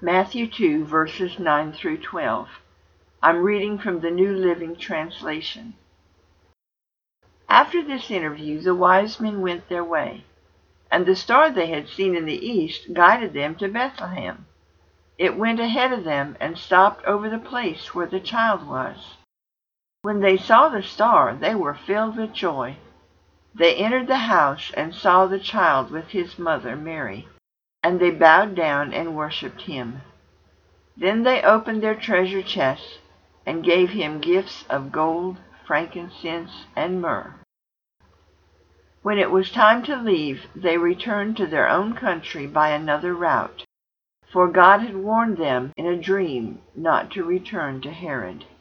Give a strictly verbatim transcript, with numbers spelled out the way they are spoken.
Matthew two, verses nine through twelve. I'm reading from the New Living Translation. After this interview, the wise men went their way, and the star they had seen in the east guided them to Bethlehem. It went ahead of them and stopped over the place where the child was. When they saw the star, they were filled with joy. They entered the house and saw the child with his mother Mary, and they bowed down and worshipped him. Then they opened their treasure chests and gave him gifts of gold, frankincense, and myrrh. When it was time to leave, they returned to their own country by another route, for God had warned them in a dream not to return to Herod.